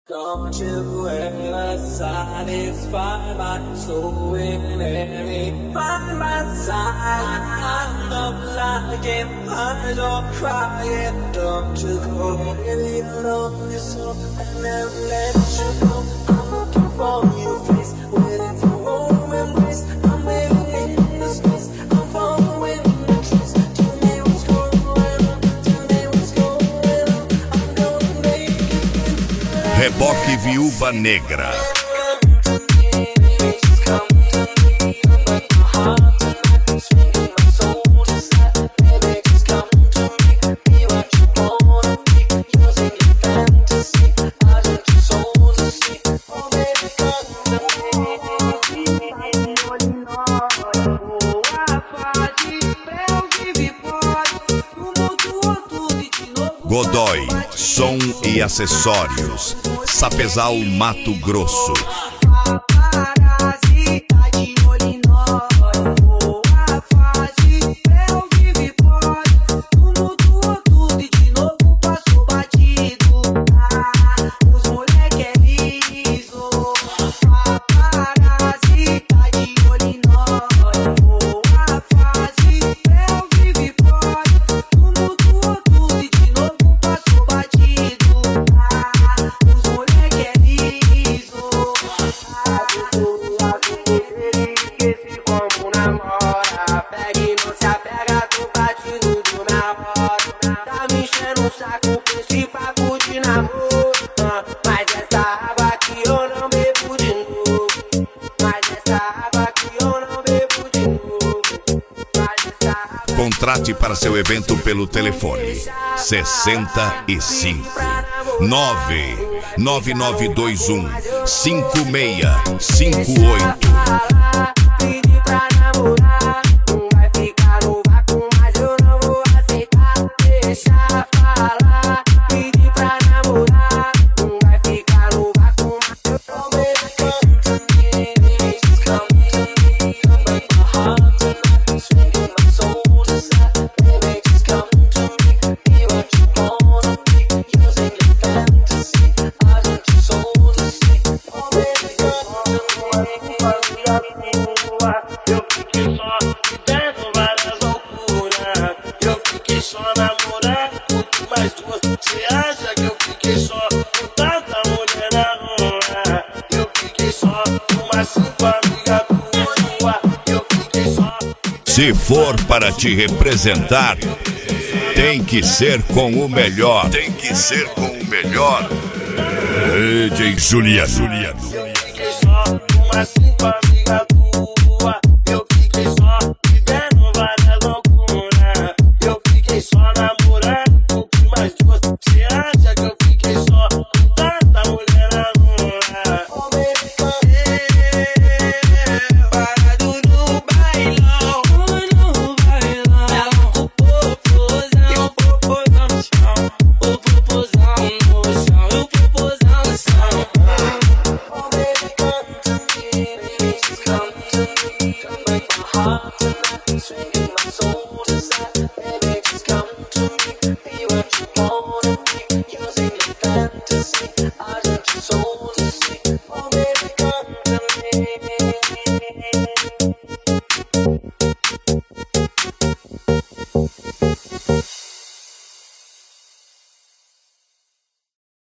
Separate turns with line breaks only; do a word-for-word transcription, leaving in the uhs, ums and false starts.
Don't you ever satisfy my soul in any by my side. I'm not lying, I'm not crying. Don't you go really alone, this song, and never let you go. I'm looking for your face, waiting for warm embrace. I'm living in the space, I'm following the trees. Tell me what's going on, tell me what's going on. I'm gonna make it.
Reboque Viúva Negra. Godoy, som e acessórios. Sapezal, Mato Grosso. Contrate para seu evento pelo telefone sessenta e cinco, nove nove nove dois um, cinco seis cinco oito. Se for para te representar, tem que ser com o melhor. Tem que ser com o melhor. D J Juliano.